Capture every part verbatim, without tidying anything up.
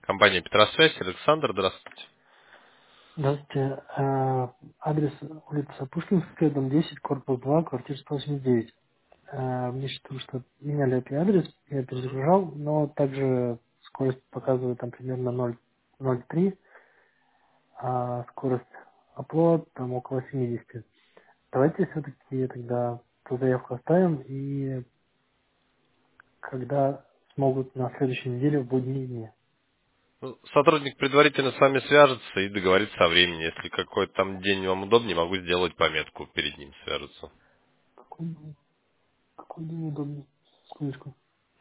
Компания Петросвязь, Александр, здравствуйте. Здравствуйте. Э, Адрес улица Пушкинская, дом десять, корпус два, квартира сто восемьдесят девять. Э, Мне считаю, что меняли этот адрес, я Мгм. перезагружал, но также скорость показывает там примерно ноль ноль три, а скорость upload там около семьдесят. Давайте все-таки тогда ту заявку оставим, и когда смогут на следующей неделе в будние дни. Ну, сотрудник предварительно с вами свяжется и договорится о времени. Если какой-то там день вам удобнее, могу сделать пометку перед ним свяжется. Какой день, какой день удобнее? Секундочку.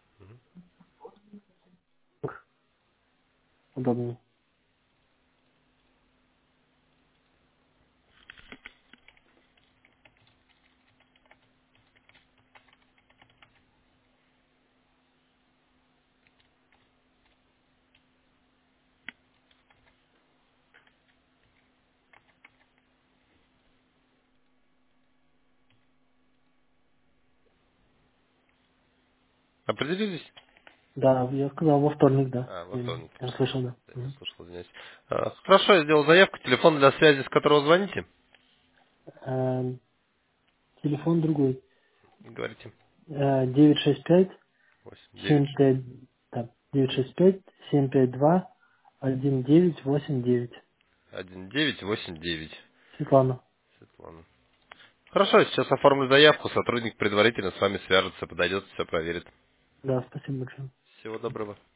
Удобнее. Определились? Да, я сказал во вторник, да. А, во Я, не вторник. я слышал, да. Да, не Мгм. слушал, извиняюсь. А, Хорошо, я сделал заявку. Телефон для связи, с которого звоните? Э, телефон другой. Говорите. Э, девять шесть пять восемь девять семь пять да, девять шесть пять семь пять два один девять восемь девять. один девять восемь девять. Светлана. Светлана. Хорошо, сейчас оформлю заявку. Сотрудник предварительно с вами свяжется, подойдет, все проверит. Да, спасибо большое. Всего доброго.